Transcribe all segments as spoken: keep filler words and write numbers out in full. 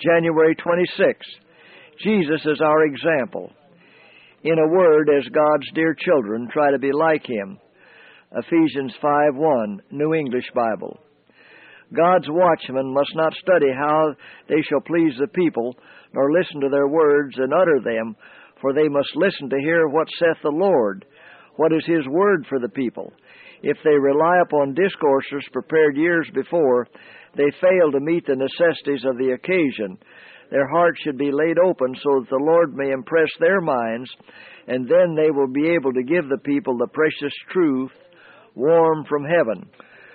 January twenty-sixth, Jesus is our example. In a word, as God's dear children, try to be like Him. Ephesians five one, New English Bible. God's watchmen must not study how they shall please the people, nor listen to their words and utter them, for they must listen to hear what saith the Lord, what is His word for the people. If they rely upon discourses prepared years before, they fail to meet the necessities of the occasion. Their hearts should be laid open so that the Lord may impress their minds, and then they will be able to give the people the precious truth, warm from heaven.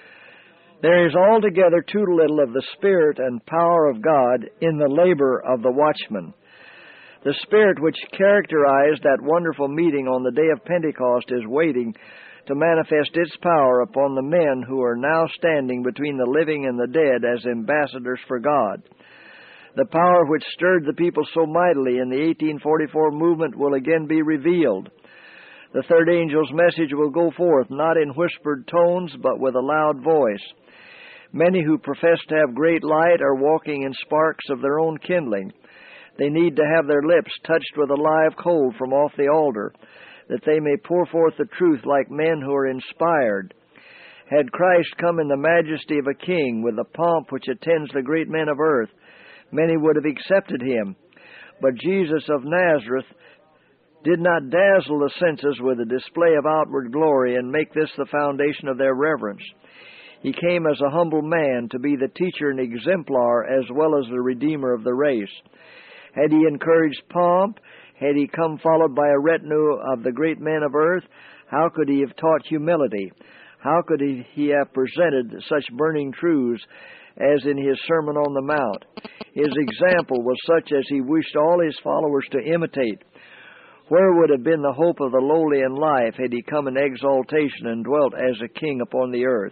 There is altogether too little of the Spirit and power of God in the labor of the watchman. The Spirit which characterized that wonderful meeting on the day of Pentecost is waiting to manifest its power upon the men who are now standing between the living and the dead as ambassadors for God. The power which stirred the people so mightily in the eighteen forty-four movement will again be revealed. The third angel's message will go forth, not in whispered tones, but with a loud voice. Many who profess to have great light are walking in sparks of their own kindling. They need to have their lips touched with a live coal from off the altar, that they may pour forth the truth like men who are inspired. Had Christ come in the majesty of a king, with the pomp which attends the great men of earth, many would have accepted Him. But Jesus of Nazareth did not dazzle the senses with a display of outward glory and make this the foundation of their reverence. He came as a humble man to be the teacher and exemplar as well as the redeemer of the race. Had He encouraged pomp, had He come followed by a retinue of the great men of earth, how could He have taught humility? How could He, he have presented such burning truths as in His Sermon on the Mount? His example was such as He wished all His followers to imitate. Where would have been the hope of the lowly in life had He come in exaltation and dwelt as a king upon the earth?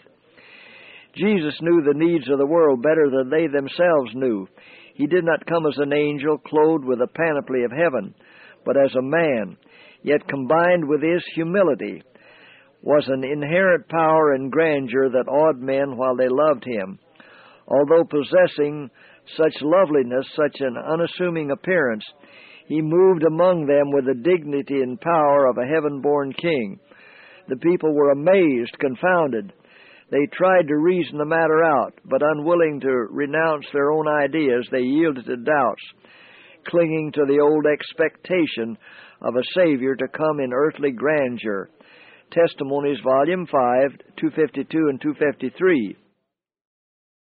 Jesus knew the needs of the world better than they themselves knew. He did not come as an angel clothed with a panoply of heaven, but as a man, yet combined with His humility was an inherent power and grandeur that awed men while they loved Him. Although possessing such loveliness, such an unassuming appearance, He moved among them with the dignity and power of a heaven-born king. The people were amazed, confounded. They tried to reason the matter out, but unwilling to renounce their own ideas, they yielded to doubts, clinging to the old expectation of a Savior to come in earthly grandeur. Testimonies, Volume five, two fifty-two and two fifty-three.